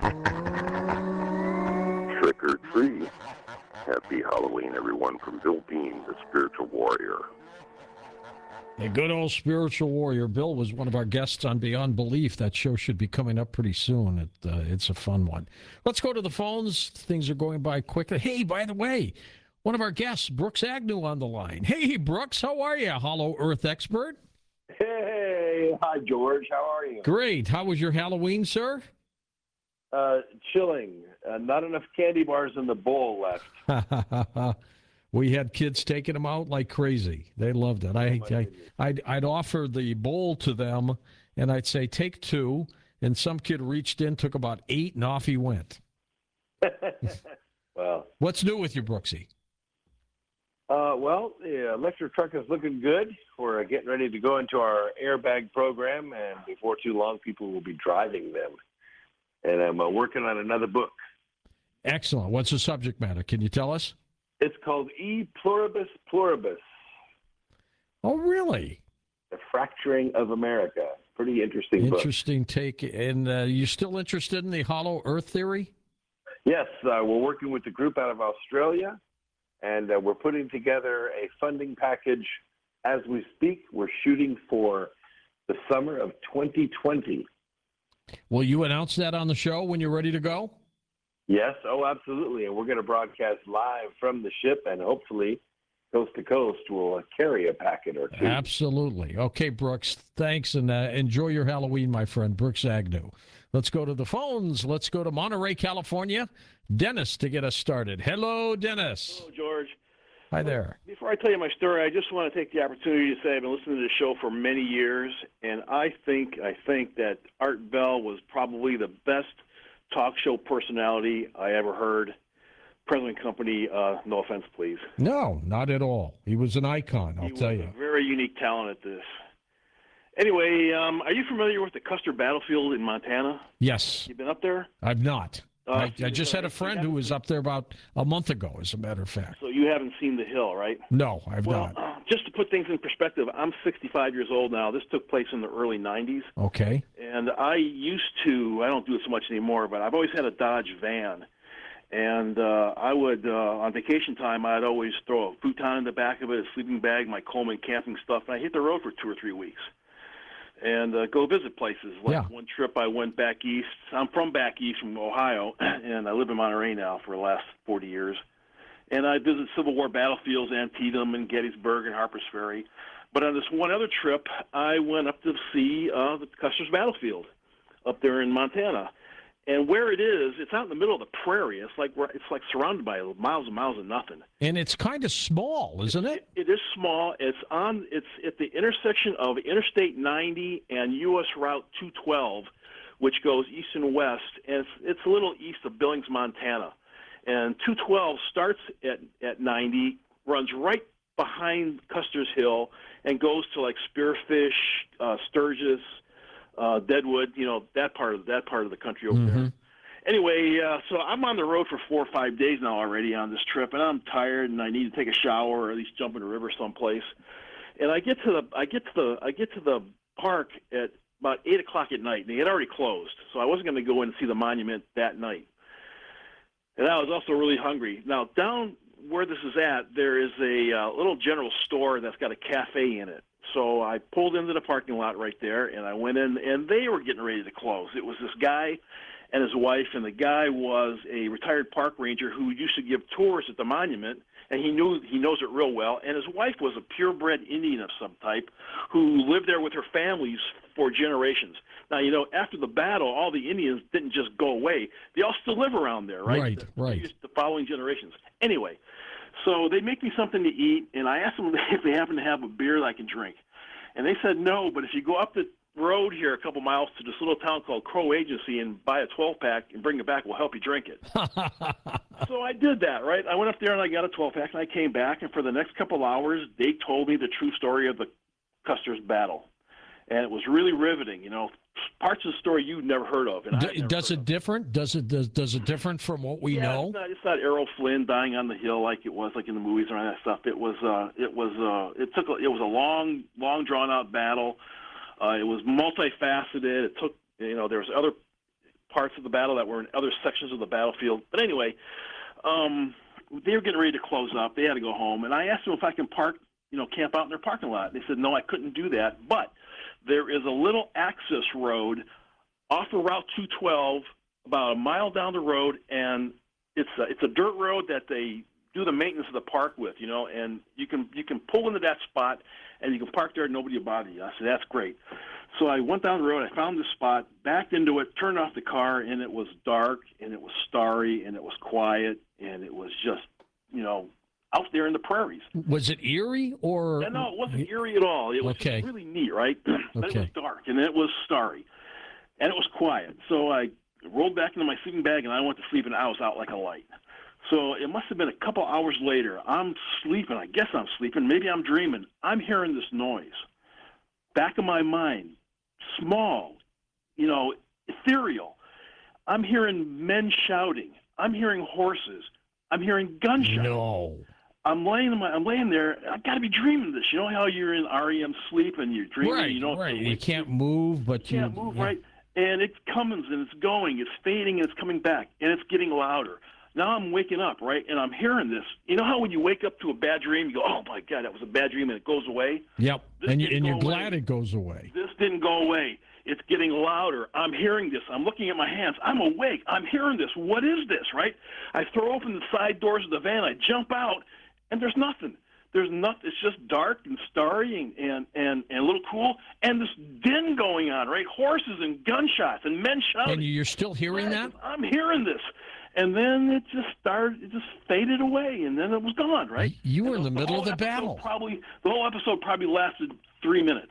Trick or treat. Happy Halloween, everyone, from Bill Dean, the spiritual warrior. A good old spiritual warrior. Bill was one of our guests on Beyond Belief. That show should be coming up pretty soon. It's a fun one. Let's go to the phones. Things are going by quickly. Hey, by the way, one of our guests, Brooks Agnew, on the line. Hey, Brooks, how are you? Hollow Earth expert. Hey, hi, George. How are you? Great. How was your Halloween, sir? Chilling. Not enough candy bars in the bowl left. We had kids taking them out like crazy. They loved it. I'd offer the bowl to them, and I'd say, take 2. And some kid reached in, took about 8, and off he went. Well, what's new with you, Brooksy? Well, the electric truck is looking good. We're getting ready to go into our airbag program, and before too long, people will be driving them. And I'm working on another book. Excellent. What's the subject matter? Can you tell us? It's called E Pluribus Pluribus. Oh, really? The Fracturing of America. Pretty interesting book. Interesting take. And you still interested in the hollow earth theory? Yes. We're working with a group out of Australia, and we're putting together a funding package as we speak. We're shooting for the summer of 2020. Will you announce that on the show when you're ready to go? Yes, oh, absolutely. And we're going to broadcast live from the ship, and hopefully coast to coast will carry a packet or 2. Absolutely. Okay, Brooks, thanks, and enjoy your Halloween, my friend, Brooks Agnew. Let's go to the phones. Let's go to Monterey, California. Dennis to get us started. Hello, Dennis. Hello, George. Hi there. Before I tell you my story, I just want to take the opportunity to say I've been listening to this show for many years, and I think that Art Bell was probably the best talk show personality I ever heard. Present company, no offense, please. No, not at all. He was an icon, I'll tell you. He was a very unique talent at this. Anyway, are you familiar with the Custer Battlefield in Montana? Yes. You been up there? I've not. I just had a friend who was up there about a month ago, as a matter of fact. So you haven't seen the hill, right? No, I've not. Just to put things in perspective, I'm 65 years old now. This took place in the early 90s. Okay. And I don't do it so much anymore, but I've always had a Dodge van. And I would, on vacation time, I'd always throw a futon in the back of it, a sleeping bag, my Coleman camping stuff, and I hit the road for 2 or 3 weeks. And go visit places. One trip I went back east. I'm from back east from Ohio, and I live in Monterey now for the last 40 years. And I visit Civil War battlefields, Antietam and Gettysburg and Harpers Ferry. But on this one other trip, I went up to see the Custer's Battlefield up there in Montana. And where it is, it's out in the middle of the prairie. It's like surrounded by miles and miles of nothing. And it's kind of small, isn't it? It is small. It's at the intersection of Interstate 90 and U.S. Route 212, which goes east and west. And it's a little east of Billings, Montana. And 212 starts at 90, runs right behind Custer's Hill, and goes to like Spearfish, Sturgis, Deadwood, that part of the country over there. Anyway, so I'm on the road for 4 or 5 days now already on this trip, and I'm tired, and I need to take a shower or at least jump in a river someplace. And I get to the park at about 8 o'clock at night, and they had already closed, so I wasn't going to go in and see the monument that night. And I was also really hungry. Now, down where this is at, there is a little general store that's got a cafe in it. So I pulled into the parking lot right there, and I went in, and they were getting ready to close. It was this guy and his wife, and the guy was a retired park ranger who used to give tours at the monument, and he knows it real well. And his wife was a purebred Indian of some type who lived there with her families for generations. Now, after the battle, all the Indians didn't just go away. They all still live around there, right? Right. The following generations. Anyway, so they make me something to eat, and I asked them if they happen to have a beer that I can drink. And they said no, but if you go up the road here a couple miles to this little town called Crow Agency and buy a 12-pack and bring it back, we'll help you drink it. So I did that, right? I went up there and I got a 12-pack, and I came back, and for the next couple hours, they told me the true story of the Custer's battle. And it was really riveting, parts of the story you've never heard of. And does it different? Does it different from what we know? It's not Errol Flynn dying on the hill like it was like in the movies or any of that stuff. It was a long drawn out battle. It was multifaceted. It took there was other parts of the battle that were in other sections of the battlefield. But anyway, they were getting ready to close up. They had to go home, and I asked them if I can camp out in their parking lot. They said no, I couldn't do that, but there is a little access road off of Route 212, about a mile down the road, and it's a dirt road that they do the maintenance of the park with, and you can pull into that spot, and you can park there and nobody will bother you. I said, that's great. So I went down the road, I found this spot, backed into it, turned off the car, and it was dark, and it was starry, and it was quiet, and it was just, out there in the prairies. Was it eerie or? No, it wasn't eerie at all. It was just really neat, right? But it was dark, and it was starry, and it was quiet. So I rolled back into my sleeping bag, and I went to sleep, and I was out like a light. So it must have been a couple hours later. I'm sleeping. I guess I'm sleeping. Maybe I'm dreaming. I'm hearing this noise. Back of my mind, small, ethereal. I'm hearing men shouting. I'm hearing horses. I'm hearing gunshots. No. I'm laying there. I got to be dreaming this. You know how you're in REM sleep and you're dreaming. Right, right. You can't move, but you can't move, right? And it comes and it's going. It's fading and it's coming back and it's getting louder. Now I'm waking up, right? And I'm hearing this. You know how when you wake up to a bad dream, you go, "Oh my God, that was a bad dream," and it goes away. Yep. And you're glad it goes away. This didn't go away. It's getting louder. I'm hearing this. I'm looking at my hands. I'm awake. I'm hearing this. What is this, right? I throw open the side doors of the van. I jump out, and there's nothing. There's nothing. It's just dark and starry and a little cool, and this din going on, right? Horses and gunshots and men shouting. And you're still hearing that? I'm hearing this. And then it just faded away, and then it was gone, right? You were in the middle of the battle. The whole episode probably lasted 3 minutes.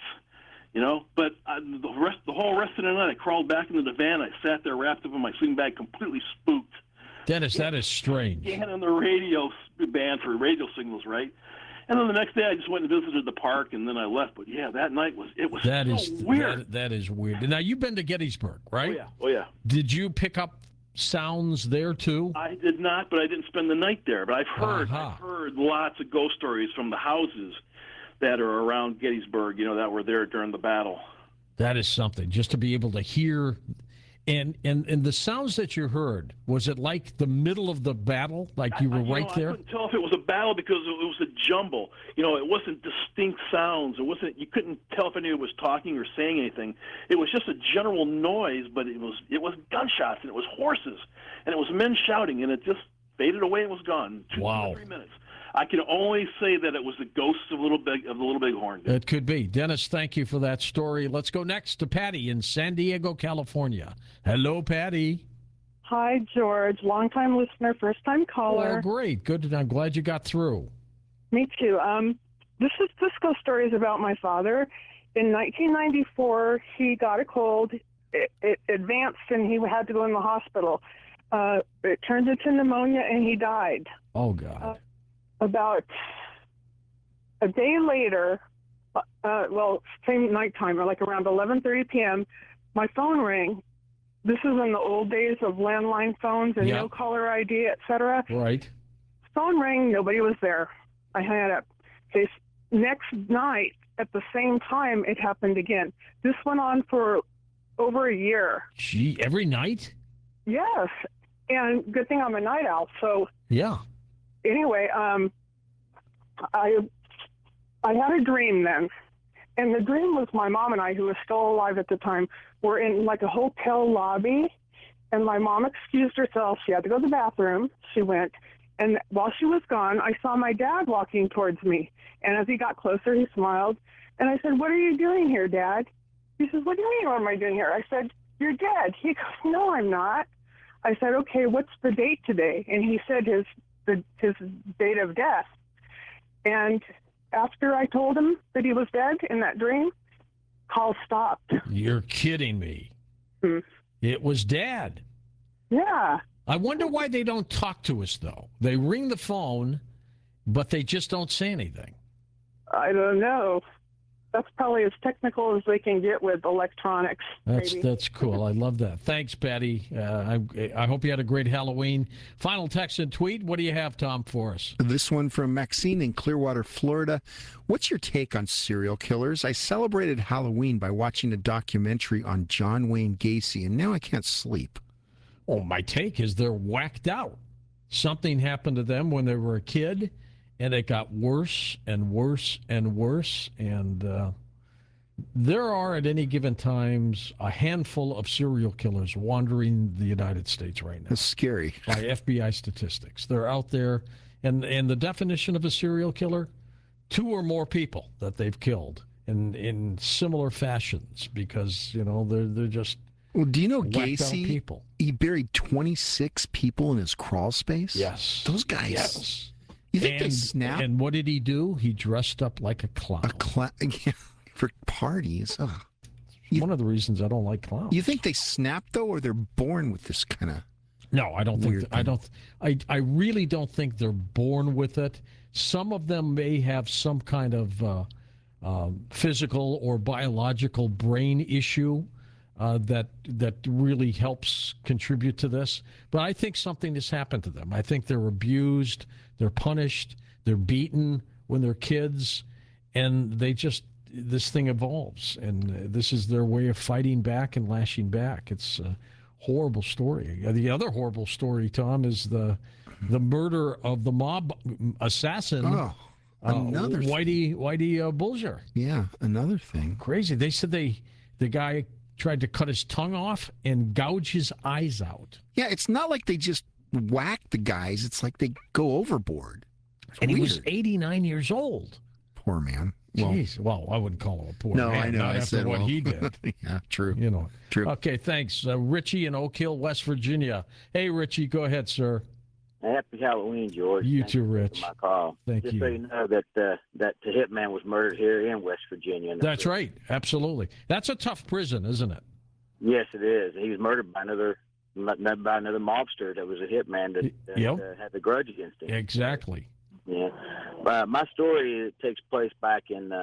But the whole rest of the night, I crawled back into the van. I sat there wrapped up in my sleeping bag, completely spooked. Dennis, that is strange. And on the radio band for radio signals, right? And then the next day, I just went and visited the park, and then I left. But yeah, that night was weird. That is weird. Now you've been to Gettysburg, right? Oh yeah. Did you pick up sounds there too? I did not, but I didn't spend the night there. But I've heard lots of ghost stories from the houses that are around Gettysburg, that were there during the battle. That is something, just to be able to hear. And the sounds that you heard, was it like the middle of the battle, like you were right there? I couldn't tell if it was a battle because it was a jumble. It wasn't distinct sounds. You couldn't tell if anyone was talking or saying anything. It was just a general noise, but it was gunshots, and it was horses, and it was men shouting, and it just faded away and was gone. 2 to 3 minutes. I can only say that it was the ghosts of the Little Bighorn. It could be. Dennis, thank you for that story. Let's go next to Patty in San Diego, California. Hello, Patty. Hi, George. Long-time listener, first-time caller. Oh, great. Good. I'm glad you got through. Me too. This ghost story is about my father. In 1994, he got a cold. It advanced, and he had to go in the hospital. It turned into pneumonia, and he died. Oh, God. About a day later, same nighttime, or like around 11:30 p.m., my phone rang. This is in the old days of landline phones and no caller ID, etc. Right. Phone rang, nobody was there. I hung it up. This next night, at the same time, it happened again. This went on for over a year. Gee, every night? Yes. And good thing I'm a night owl, so... Yeah. Anyway, I had a dream then, and the dream was my mom and I, who was still alive at the time, were in like a hotel lobby, and my mom excused herself. She had to go to the bathroom. She went, and while she was gone, I saw my dad walking towards me, and as he got closer, he smiled, and I said, "What are you doing here, Dad?" He says, "What do you mean, what am I doing here?" I said, "You're dead." He goes, "No, I'm not." I said, "Okay, what's the date today?" And he said his date of death. And after I told him that he was dead in that dream, call stopped. You're kidding me. Hmm. It was Dad. Yeah. I wonder why they don't talk to us, though. They ring the phone, but they just don't say anything. I don't know. That's probably as technical as they can get with electronics. That's cool. I love that. Thanks, Patty. I hope you had a great Halloween. Final text and tweet. What do you have, Tom, for us? This one from Maxine in Clearwater, Florida. What's your take on serial killers? I celebrated Halloween by watching a documentary on John Wayne Gacy, and now I can't sleep. Oh, my take is they're whacked out. Something happened to them when they were a kid, and it got worse and worse and worse. And there are, at any given times, a handful of serial killers wandering the United States right now. That's scary. By FBI statistics. They're out there. And the definition of a serial killer, 2 or more people that they've killed in similar fashions, because, they're just Well, do you know whacked out Gacy? people. He buried 26 people in his crawl space? Yes. Those guys. Yes. You think they snap? And what did he do? He dressed up like a clown. Yeah, for parties. Ugh. One of the reasons I don't like clowns. You think they snap, though, or they're born with this kind of... No, I don't Weird think. I really don't think they're born with it. Some of them may have some kind of physical or biological brain issue that really helps contribute to this. But I think something has happened to them. I think they're abused, they're punished, they're beaten when they're kids, and this thing evolves, and this is their way of fighting back and lashing back. It's horrible story. The other horrible story, Tom, is the murder of the mob assassin, another Whitey Bulger. Yeah, another thing. Crazy. They said the guy tried to cut his tongue off and gouge his eyes out. Yeah, it's not like they just whack the guys. It's like they go overboard. And he was 89 years old. Poor man. Jeez. Well, I wouldn't call him a poor man. I know. Not I after said what he did. Yeah, true. True. Okay, thanks. Richie in Oak Hill, West Virginia. Hey, Richie, go ahead, sir. Happy Halloween, George. You Thank too, you for Rich. my call. Thank Just you. so you know that the hitman was murdered here in West Virginia. That's right. Absolutely. That's a tough prison, isn't it? Yes, it is. He was murdered by another mobster that was a hitman that had the grudge against him. Exactly. Yeah. My story takes place back in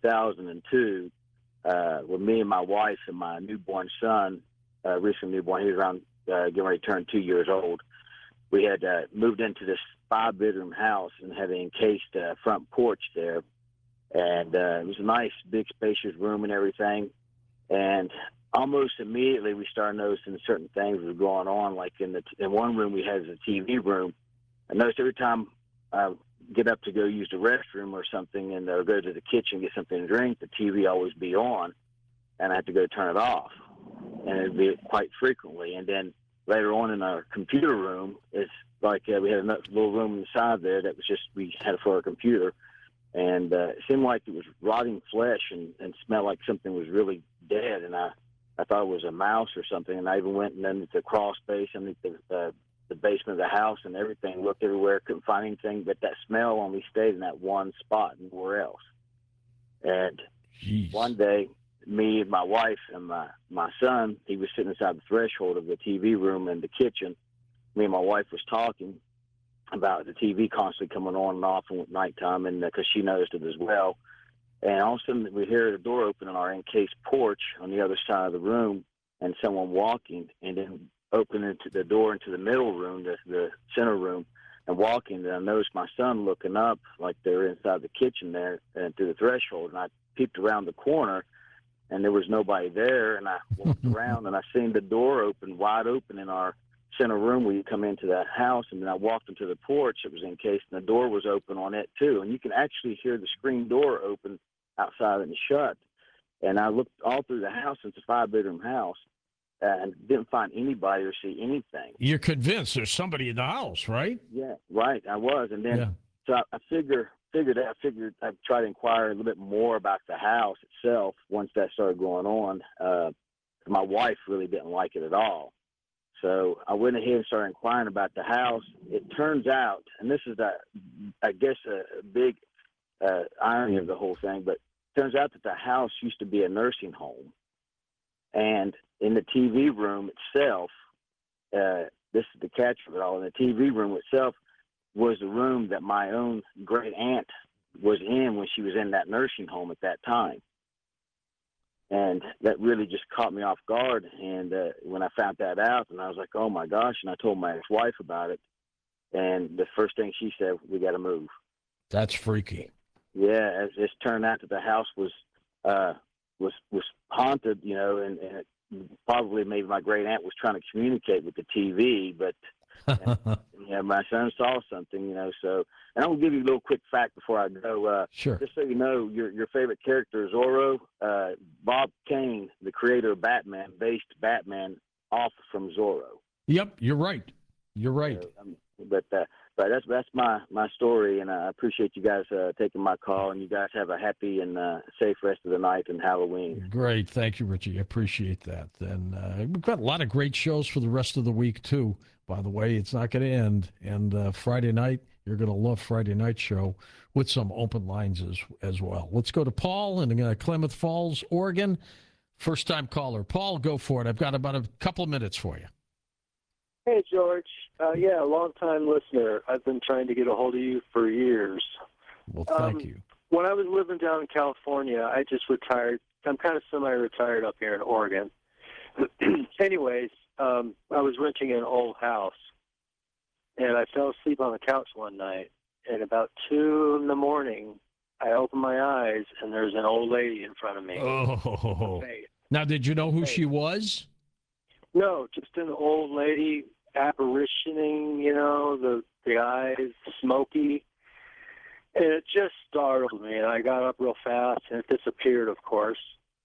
2002 with me and my wife and my newborn son, recently newborn. He was around getting ready to turn 2 years old. We had moved into this 5-bedroom house and had an encased front porch there. And it was a nice, big, spacious room and everything. And almost immediately we started noticing certain things were going on. Like in one room we had a TV room. I noticed every time I get up to go use the restroom or something and go to the kitchen, get something to drink, the TV always be on, and I had to go turn it off. And it'd be quite frequently. And then later on in our computer room, it's like we had a little room inside there that was just, we had it for our computer. And it seemed like it was rotting flesh and smelled like something was really dead. And I thought it was a mouse or something. And I even went underneath the crawl space, underneath the basement of the house and everything, looked everywhere, couldn't find anything, but that smell only stayed in that one spot and nowhere else. And one day, me and my wife and my son, he was sitting inside the threshold of the TV room in the kitchen. Me and my wife was talking about the TV constantly coming on and off at nighttime, and because she noticed it as well. And all of a sudden, we hear the door open on our encased porch on the other side of the room, and someone walking, and then open into the door into the middle room, the center room, and walking. And I noticed my son looking up like they were inside the kitchen there and through the threshold. And I peeked around the corner, and there was nobody there. And I walked around, and I seen the door open, wide open in our center room where you come into that house. And then I walked into the porch. It was encased, and the door was open on it too. And you can actually hear the screen door open outside and shut. And I looked all through the house. It's a 5-bedroom house. And didn't find anybody or see anything. You're convinced there's somebody in the house, right? Yeah, right. I was, and then so I figured I'd try to inquire a little bit more about the house itself once that started going on. My wife really didn't like it at all, so I went ahead and started inquiring about the house. It turns out, and this is I guess a big irony of the whole thing, but it turns out that the house used to be a nursing home. And in the TV room itself, this is the catch of it all, in the TV room itself was the room that my own great aunt was in when she was in that nursing home at that time. And that really just caught me off guard. And when I found that out, and I was like, oh my gosh, and I told my ex-wife about it. And the first thing she said, we got to move. That's freaky. Yeah, it turned out that the house was haunted, and probably maybe my great aunt was trying to communicate with the TV, but my son saw something, So, and I'm gonna give you a little quick fact before I go. Sure. Just so you know, your favorite character, Zorro, Bob Kane, the creator of Batman, based Batman off from Zorro. Yep, you're right. You're right. But that's my story, and I appreciate you guys taking my call, and you guys have a happy and safe rest of the night and Halloween. Great. Thank you, Richie. I appreciate that. And we've got a lot of great shows for the rest of the week, too. By the way, it's not going to end. And Friday night, you're going to love Friday night show with some open lines as well. Let's go to Paul in Klamath Falls, Oregon. First-time caller. Paul, go for it. I've got about a couple of minutes for you. Hey, George. Yeah, a long-time listener. I've been trying to get a hold of you for years. Well, thank you. When I was living down in California, I just retired. I'm kind of semi-retired up here in Oregon. Anyways, I was renting an old house, and I fell asleep on the couch one night. And about 2 in the morning, I opened my eyes, and there's an old lady in front of me. Oh. Now, did you know who she was? No, just an old lady apparitioning, the eyes smoky. And it just startled me, and I got up real fast, and it disappeared, of course.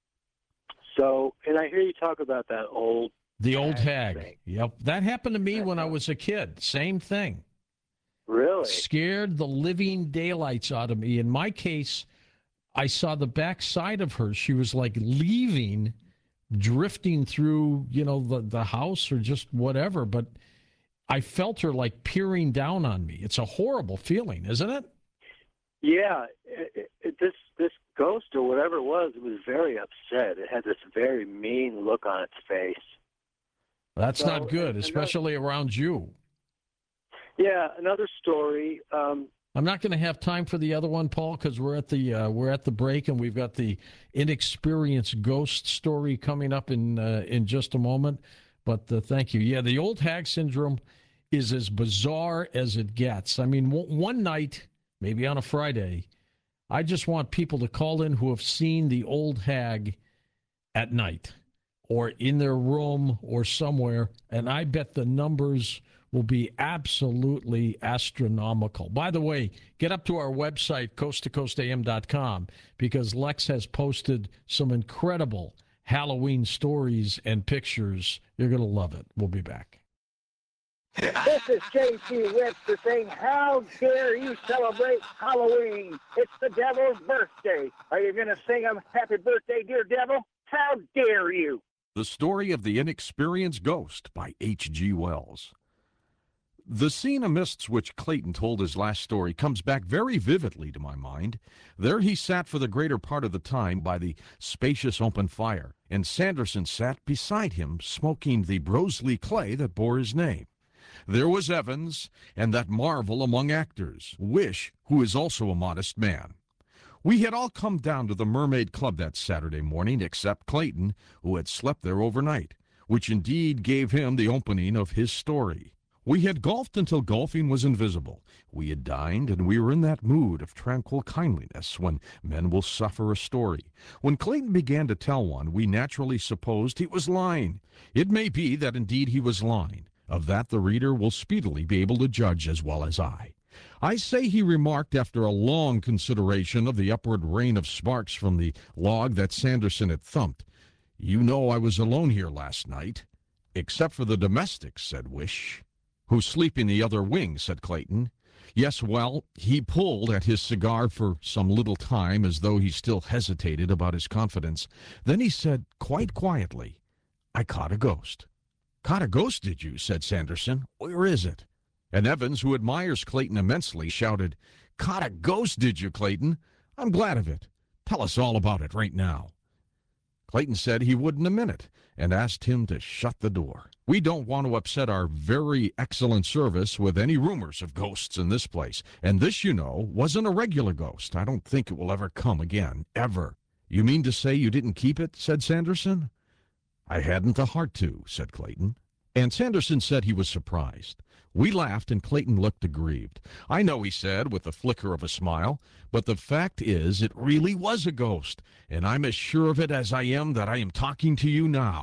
So, and I hear you talk about that old hag. Thing. Yep. That happened to me when I was a kid. Same thing. Really? Scared the living daylights out of me. In my case, I saw the backside of her. She was like leaving, drifting through, the house or just whatever. But I felt her like peering down on me. It's a horrible feeling, isn't it? Yeah. This ghost or whatever it was very upset. It had this very mean look on its face. That's not good, especially around you. Yeah, another story. I'm not going to have time for the other one, Paul, because we're at the break, and we've got the inexperienced ghost story coming up in just a moment. But thank you. Yeah, the old hag syndrome is as bizarre as it gets. I mean, one night, maybe on a Friday, I just want people to call in who have seen the old hag at night or in their room or somewhere, and I bet the numbers will be absolutely astronomical. By the way, get up to our website, coasttocoastam.com, because Lex has posted some incredible Halloween stories and pictures. You're going to love it. We'll be back. This is J.C. Webster saying, how dare you celebrate Halloween? It's the devil's birthday. Are you going to sing him happy birthday, dear devil? How dare you? The Story of the Inexperienced Ghost by H.G. Wells. The scene amidst which Clayton told his last story comes back very vividly to my mind. There he sat for the greater part of the time by the spacious open fire, and Sanderson sat beside him smoking the Broseley clay that bore his name. There was Evans, and that marvel among actors, Wish, who is also a modest man. We had all come down to the Mermaid Club that Saturday morning, except Clayton, who had slept there overnight, which indeed gave him the opening of his story. We had golfed until golfing was invisible. We had dined, and we were in that mood of tranquil kindliness when men will suffer a story. When Clayton began to tell one, we naturally supposed he was lying. It may be that indeed he was lying. Of that the reader will speedily be able to judge as well as I. I say he remarked after a long consideration of the upward rain of sparks from the log that Sanderson had thumped, "You know I was alone here last night." "Except for the domestics," said Wish. "Who sleep in the other wing," said Clayton. "Yes, well, he pulled at his cigar for some little time as though he still hesitated about his confidence. Then he said quite quietly, 'I caught a ghost.'" "Caught a ghost, did you?" said Sanderson. "Where is it?" And Evans, who admires Clayton immensely, shouted, "Caught a ghost, did you, Clayton? I'm glad of it. Tell us all about it right now." Clayton said he would in a minute, and asked him to shut the door. We don't want to upset our very excellent service with any rumors of ghosts in this place. And this, you know, wasn't a regular ghost. I don't think it will ever come again, ever. "You mean to say you didn't keep it?" said Sanderson. "I hadn't the heart to," said Clayton. And Sanderson said he was surprised. We laughed, and Clayton looked aggrieved. "I know," he said, with the flicker of a smile, "but the fact is it really was a ghost, and I'm as sure of it as I am that I am talking to you now.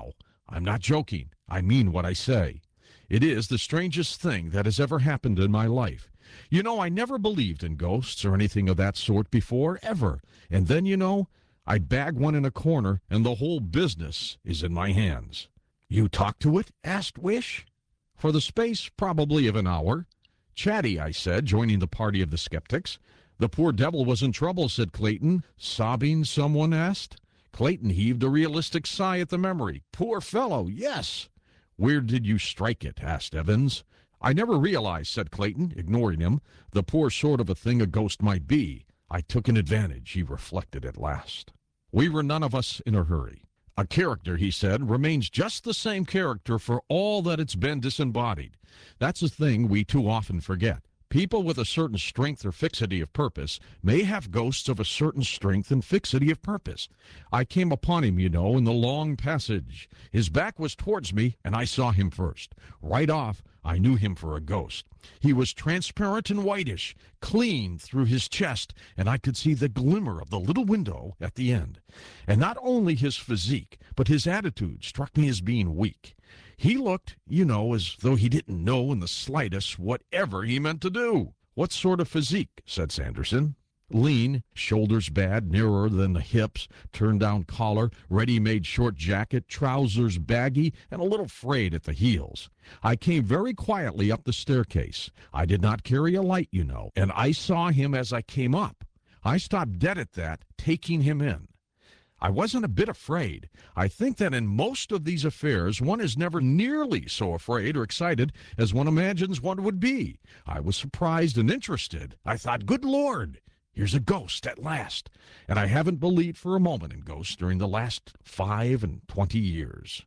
I'm not joking. I mean what I say. It is the strangest thing that has ever happened in my life. You know, I never believed in ghosts or anything of that sort before, ever. And then, you know, I bag one in a corner, and the whole business is in my hands." "You talked to it?" asked Wish. "For the space, probably, of an hour." "Chatty," I said, joining the party of the skeptics. "The poor devil was in trouble," said Clayton. "Sobbing?" someone asked. Clayton heaved a realistic sigh at the memory. "Poor fellow, yes." "Where did you strike it?" asked Evans. "I never realized," said Clayton, ignoring him, "the poor sort of a thing a ghost might be. I took an advantage," he reflected at last. We were none of us in a hurry. A character, he said, remains just the same character for all that it's been disembodied. That's a thing we too often forget. People with a certain strength or fixity of purpose may have ghosts of a certain strength and fixity of purpose. I came upon him, you know, in the long passage. His back was towards me, and I saw him first. Right off, I knew him for a ghost. He was transparent and whitish, clean through his chest, and I could see the glimmer of the little window at the end. And not only his physique, but his attitude struck me as being weak. He looked, you know, as though he didn't know in the slightest whatever he meant to do. "What sort of physique?" said Sanderson. "Lean, shoulders bad, nearer than the hips, turn-down collar, ready-made short jacket, trousers baggy, and a little frayed at the heels. I came very quietly up the staircase. I did not carry a light, you know, and I saw him as I came up. I stopped dead at that, taking him in. I wasn't a bit afraid. I think that in most of these affairs, one is never nearly so afraid or excited as one imagines one would be. I was surprised and interested. I thought, good Lord, here's a ghost at last. And I haven't believed for a moment in ghosts during the last 25 years.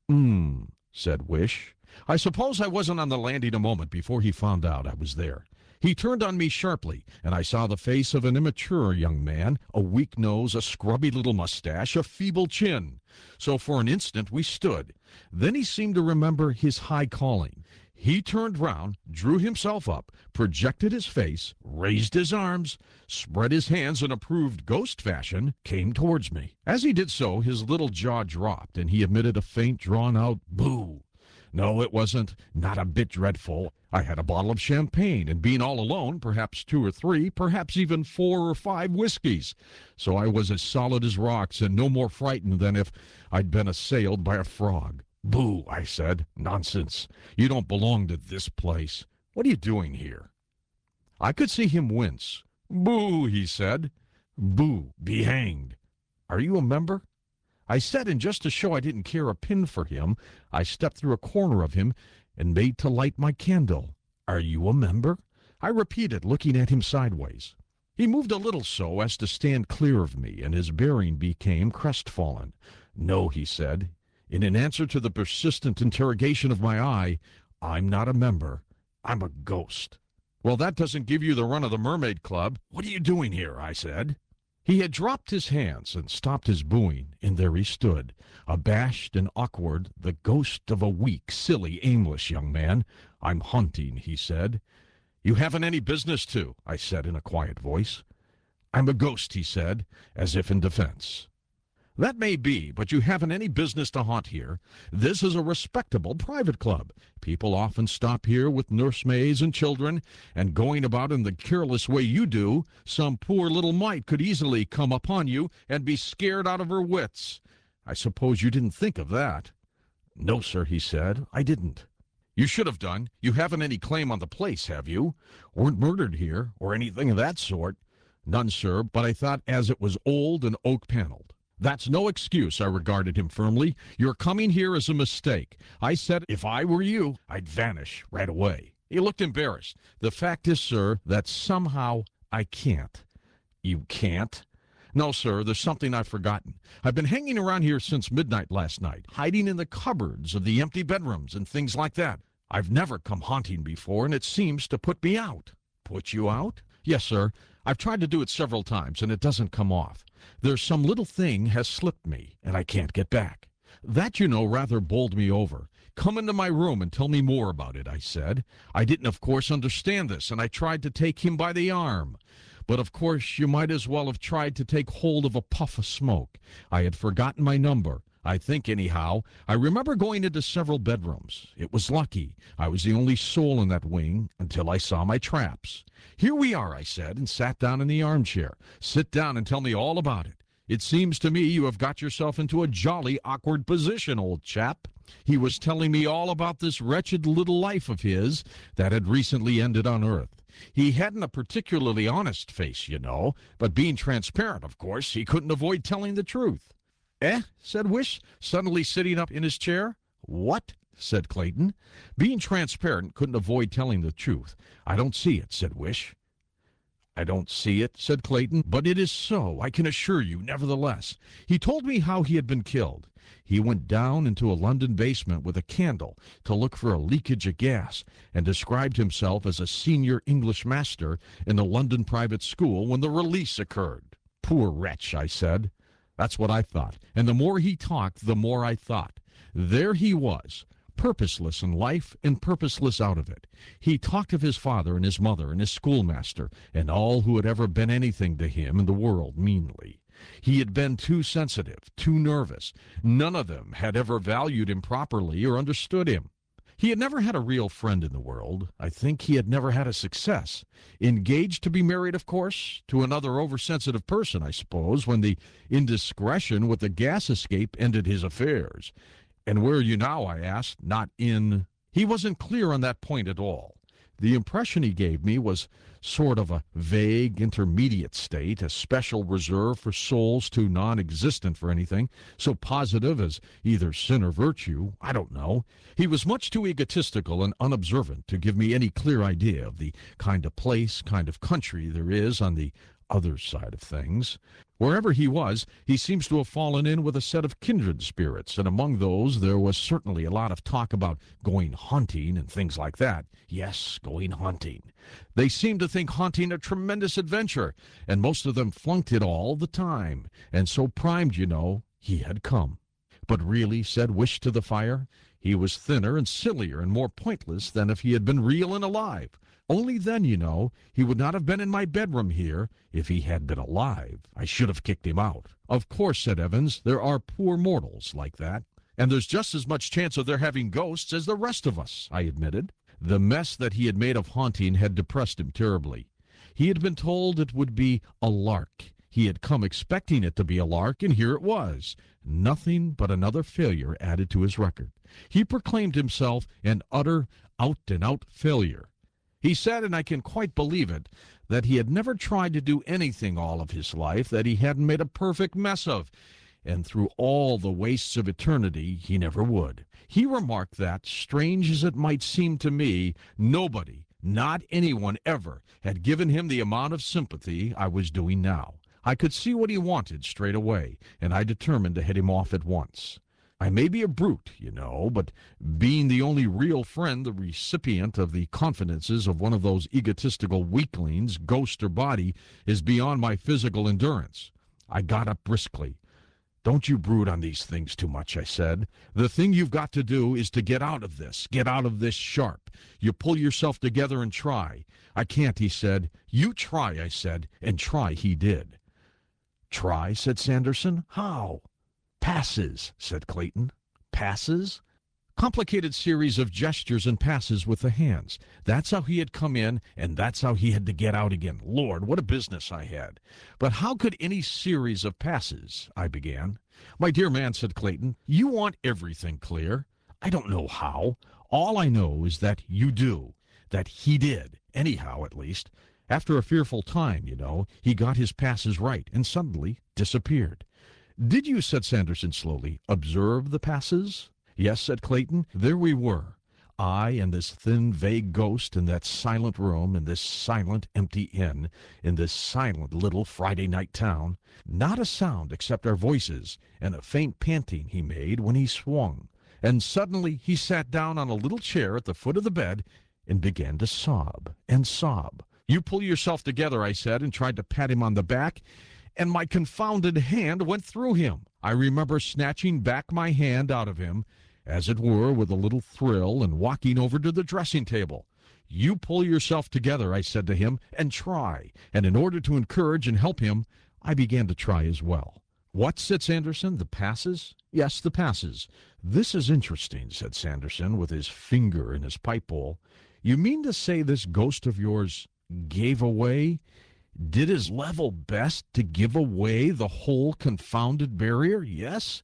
Said Wish. I suppose I wasn't on the landing a moment before he found out I was there. He turned on me sharply, and I saw the face of an immature young man, a weak nose, a scrubby little mustache, a feeble chin. So for an instant we stood. Then he seemed to remember his high calling. He turned round, drew himself up, projected his face, raised his arms, spread his hands in approved ghost fashion, came towards me. As he did so, his little jaw dropped, and he emitted a faint, drawn-out boo. No, it wasn't, not a bit dreadful. I had a bottle of champagne, and being all alone, perhaps 2 or 3, perhaps even 4 or 5 whiskeys. So I was as solid as rocks and no more frightened than if I'd been assailed by a frog. "Boo," I said. "Nonsense. You don't belong to this place. What are you doing here?" I could see him wince. "Boo," he said. "Boo, be hanged. Are you a member?" I said, and just to show I didn't care a pin for him, I stepped through a corner of him and made to light my candle. "Are you a member?" I repeated, looking at him sideways. He moved a little so as to stand clear of me, and his bearing became crestfallen. "No," he said, in an answer to the persistent interrogation of my eye, "I'm not a member. I'm a ghost." "Well, that doesn't give you the run of the Mermaid Club. What are you doing here?" I said. He had dropped his hands and stopped his booing, and there he stood, abashed and awkward, the ghost of a weak, silly, aimless young man. "I'm hunting," he said. "You haven't any business to," I said in a quiet voice. "I'm a ghost," he said, as if in defense. "That may be, but you haven't any business to haunt here. This is a respectable private club. People often stop here with nursemaids and children, and going about in the careless way you do, some poor little mite could easily come upon you and be scared out of her wits. I suppose you didn't think of that." "No, sir," he said, "I didn't." "You should have done. You haven't any claim on the place, have you? Weren't murdered here, or anything of that sort?" "None, sir, but I thought as it was old and oak-paneled." "That's no excuse," I regarded him firmly. "Your coming here is a mistake. I said if I were you, I'd vanish right away." He looked embarrassed. "The fact is, sir, that somehow I can't." "You can't?" "No, sir, there's something I've forgotten. I've been hanging around here since midnight last night, hiding in the cupboards of the empty bedrooms and things like that. I've never come haunting before, and it seems to put me out." "Put you out?" "Yes, sir. I've tried to do it several times, and it doesn't come off. There's some little thing has slipped me, and I can't get back. That, you know, rather bowled me over. Come into my room and tell me more about it," I said. I didn't, of course, understand this, and I tried to take him by the arm. But, of course, you might as well have tried to take hold of a puff of smoke. I had forgotten my number. I think, anyhow. I remember going into several bedrooms. It was lucky. I was the only soul in that wing until I saw my traps. Here we are, I said, and sat down in the armchair. Sit down and tell me all about it. It seems to me you have got yourself into a jolly awkward position, old chap. He was telling me all about this wretched little life of his that had recently ended on Earth. He hadn't a particularly honest face, you know, but being transparent, of course, he couldn't avoid telling the truth. Eh? Said Wish, suddenly sitting up in his chair. What? Said Clayton. Being transparent couldn't avoid telling the truth. I don't see it, said Wish. I don't see it, said Clayton, but it is so, I can assure you, nevertheless. He told me how he had been killed. He went down into a London basement with a candle to look for a leakage of gas and described himself as a senior English master in a London private school when the release occurred. Poor wretch, I said. That's what I thought. And the more he talked, the more I thought. There he was, purposeless in life and purposeless out of it. He talked of his father and his mother and his schoolmaster and all who had ever been anything to him in the world meanly. He had been too sensitive, too nervous. None of them had ever valued him properly or understood him. He had never had a real friend in the world. I think he had never had a success. Engaged to be married, of course, to another oversensitive person, I suppose, when the indiscretion with the gas escape ended his affairs. And where are you now, I asked, not in... He wasn't clear on that point at all. The impression he gave me was sort of a vague intermediate state, a special reserve for souls too non-existent for anything, so positive as either sin or virtue. I don't know. He was much too egotistical and unobservant to give me any clear idea of the kind of place, kind of country there is on the other side of things. Wherever he was, he seems to have fallen in with a set of kindred spirits, and among those there was certainly a lot of talk about going hunting and things like that. Yes, going hunting. They seemed to think hunting a tremendous adventure, and most of them flunked it all the time, and so primed, you know, he had come. But really, said Wish to the fire, he was thinner and sillier and more pointless than if he had been real and alive. Only then, you know, he would not have been in my bedroom here if he had been alive. I should have kicked him out. Of course, said Evans, there are poor mortals like that. And there's just as much chance of their having ghosts as the rest of us, I admitted. The mess that he had made of haunting had depressed him terribly. He had been told it would be a lark. He had come expecting it to be a lark, and here it was. Nothing but another failure added to his record. He proclaimed himself an utter, out-and-out failure. He said, and I can quite believe it, that he had never tried to do anything all of his life that he hadn't made a perfect mess of, and through all the wastes of eternity he never would. He remarked that, strange as it might seem to me, nobody, not anyone ever, had given him the amount of sympathy I was doing now. I could see what he wanted straight away, and I determined to head him off at once. I may be a brute, you know, but being the only real friend, the recipient of the confidences of one of those egotistical weaklings, ghost or body, is beyond my physical endurance. I got up briskly. Don't you brood on these things too much, I said. The thing you've got to do is to get out of this sharp. You pull yourself together and try. I can't, he said. You try, I said, and try he did. Try, said Sanderson. How? Passes, said Clayton. Passes? Complicated series of gestures and passes with the hands. That's how he had come in, and that's how he had to get out again. Lord, what a business I had. But how could any series of passes, I began. My dear man, said Clayton, you want everything clear. I don't know how. All I know is that you do, that he did, anyhow at least. After a fearful time, you know, he got his passes right and suddenly disappeared. Did you, said Sanderson slowly, observe the passes? Yes, said Clayton. There we were, I and this thin, vague ghost in that silent room, in this silent, empty inn, in this silent little Friday night town. Not a sound except our voices and a faint panting he made when he swung. And suddenly he sat down on a little chair at the foot of the bed and began to sob and sob. You pull yourself together, I said, and tried to pat him on the back, and my confounded hand went through him. I remember snatching back my hand out of him, as it were, with a little thrill, and walking over to the dressing table. You pull yourself together, I said to him, and try. And in order to encourage and help him, I began to try as well. What, said Sanderson, the passes? Yes, the passes. This is interesting, said Sanderson, with his finger in his pipe bowl. You mean to say this ghost of yours gave away, did his level best to give away the whole confounded barrier, yes?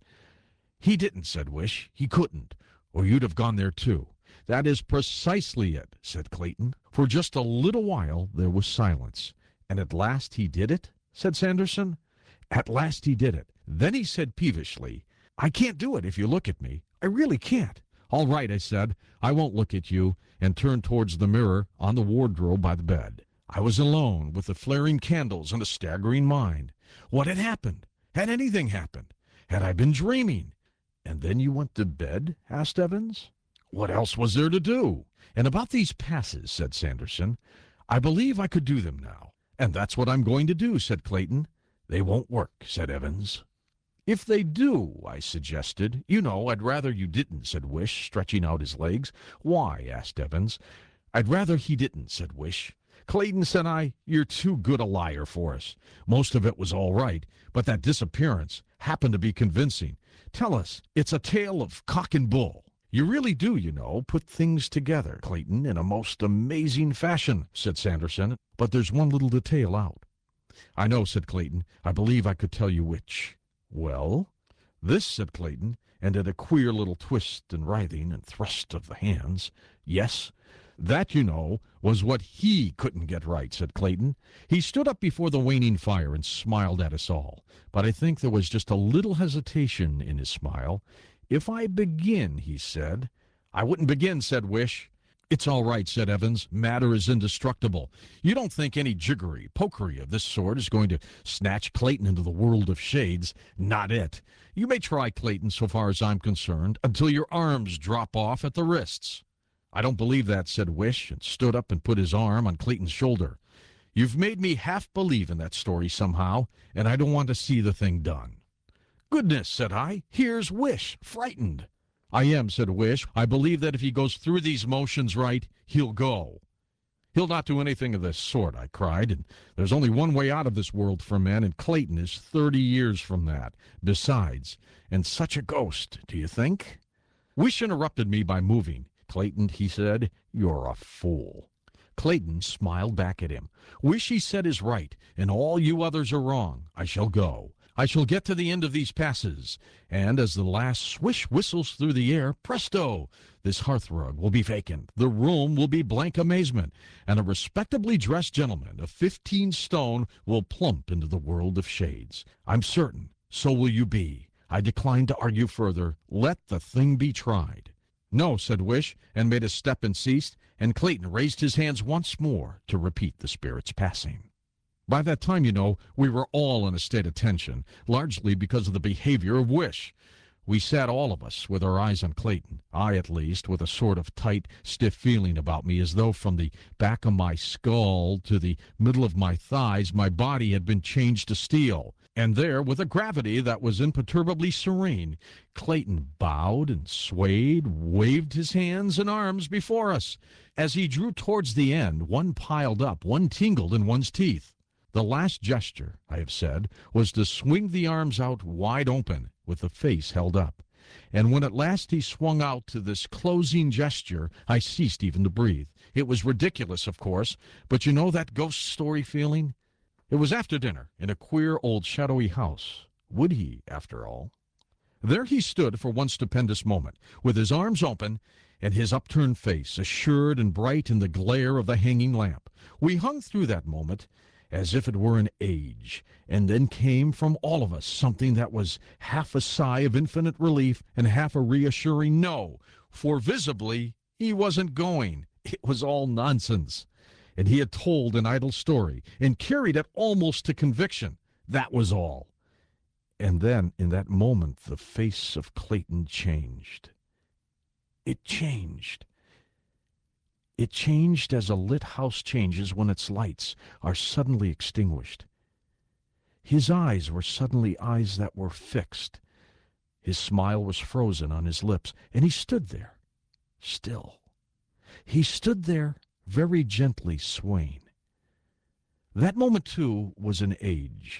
He didn't, said Wish. He couldn't, or you'd have gone there too. That is precisely it, said Clayton. For just a little while there was silence. And at last he did it, said Sanderson. At last he did it. Then he said peevishly, I can't do it if you look at me. I really can't. All right, I said. I won't look at you, and turned towards the mirror on the wardrobe by the bed. I was alone with the flaring candles and a staggering mind. What had happened? Had anything happened? Had I been dreaming? And then you went to bed? Asked Evans. What else was there to do? And about these passes, said Sanderson, I believe I could do them now. And that's what I'm going to do, said Clayton. They won't work, said Evans. If they do, I suggested. You know, I'd rather you didn't, said Wish, stretching out his legs. Why? Asked Evans. I'd rather he didn't, said Wish. Clayton, said I, you're too good a liar for us. Most of it was all right, but that disappearance happened to be convincing. Tell us, it's a tale of cock and bull. You really do, you know, put things together, Clayton, in a most amazing fashion, said Sanderson. But there's one little detail out. I know, said Clayton. I believe I could tell you which. Well? This, said Clayton, and did a queer little twist and writhing and thrust of the hands. Yes, that, you know, was what he couldn't get right, said Clayton. He stood up before the waning fire and smiled at us all. But I think there was just a little hesitation in his smile. If I begin, he said. I wouldn't begin, said Wish. It's all right, said Evans. Matter is indestructible. You don't think any jiggery, pokery of this sort is going to snatch Clayton into the world of shades. Not it. You may try, Clayton, so far as I'm concerned, until your arms drop off at the wrists. I don't believe that, said Wish, and stood up and put his arm on Clayton's shoulder. You've made me half believe in that story somehow, and I don't want to see the thing done. Goodness, said I, here's Wish, frightened. I am, said Wish. I believe that if he goes through these motions right, he'll go. He'll not do anything of this sort, I cried, and there's only one way out of this world for men, and Clayton is 30 years from that. Besides, and such a ghost, do you think? Wish interrupted me by moving. Clayton, he said, you're a fool. Clayton smiled back at him. Wish, he said, is right, and all you others are wrong. I shall go. I shall get to the end of these passes, and as the last swish whistles through the air, presto, this hearthrug will be vacant, the room will be blank amazement, and a respectably dressed gentleman of 15 stone will plump into the world of shades. I'm certain, so will you be. I decline to argue further. Let the thing be tried. No, said Wish, and made a step and ceased, and Clayton raised his hands once more to repeat the spirit's passing. By that time, you know, we were all in a state of tension, largely because of the behavior of Wish. We sat, all of us, with our eyes on Clayton, I at least, with a sort of tight, stiff feeling about me, as though from the back of my skull to the middle of my thighs my body had been changed to steel. And there, with a gravity that was imperturbably serene, Clayton bowed and swayed, waved his hands and arms before us. As he drew towards the end, one piled up, one tingled in one's teeth. The last gesture, I have said, was to swing the arms out wide open, with the face held up. And when at last he swung out to this closing gesture, I ceased even to breathe. It was ridiculous, of course, but you know that ghost story feeling? It was after dinner, in a queer old shadowy house. Would he, after all? There he stood for one stupendous moment, with his arms open, and his upturned face assured and bright in the glare of the hanging lamp. We hung through that moment, as if it were an age, and then came from all of us something that was half a sigh of infinite relief and half a reassuring no, for visibly he wasn't going. It was all nonsense. And he had told an idle story and carried it almost to conviction. That was all. And then, in that moment, the face of Clayton changed. It changed. It changed as a lit house changes when its lights are suddenly extinguished. His eyes were suddenly eyes that were fixed. His smile was frozen on his lips, and he stood there, still. He stood there, very gently swaying. That moment, too, was an age.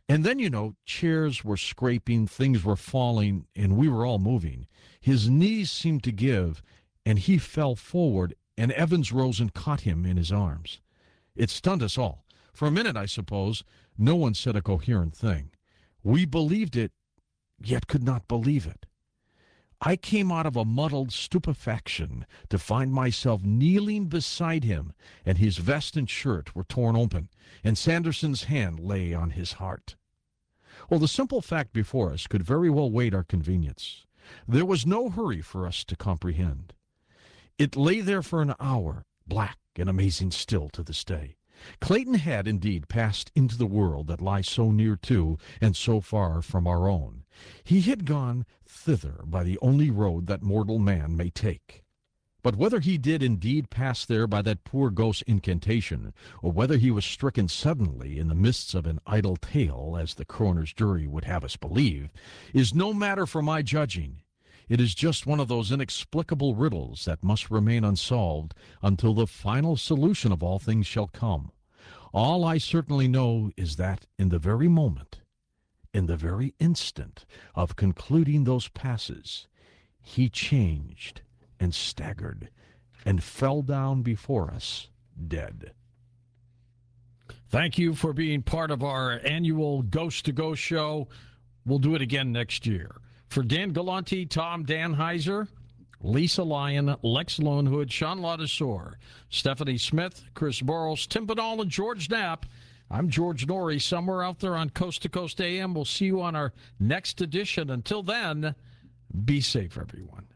And then, chairs were scraping, things were falling, and we were all moving. His knees seemed to give, and he fell forward, and Evans rose and caught him in his arms. It stunned us all. For a minute, I suppose, no one said a coherent thing. We believed it, yet could not believe it. I came out of a muddled stupefaction to find myself kneeling beside him, and his vest and shirt were torn open, and Sanderson's hand lay on his heart. Well, the simple fact before us could very well wait our convenience. There was no hurry for us to comprehend. It lay there for an hour, black and amazing still to this day. Clayton had indeed passed into the world that lies so near to and so far from our own. He had gone thither by the only road that mortal man may take. But whether he did indeed pass there by that poor ghost's incantation, or whether he was stricken suddenly in the midst of an idle tale, as the coroner's jury would have us believe, is no matter for my judging. It is just one of those inexplicable riddles that must remain unsolved until the final solution of all things shall come. All I certainly know is that in the very moment, in the very instant of concluding those passes, he changed and staggered and fell down before us dead. Thank you for being part of our annual Ghost to Ghost show. We'll do it again next year. For Dan Galante, Tom Danheiser, Lisa Lyon, Lex Lonehood, Sean Ladouceur, Stephanie Smith, Chris Burrows, Tim Banal, and George Knapp, I'm George Norrie, somewhere out there on Coast to Coast AM. We'll see you on our next edition. Until then, be safe, everyone.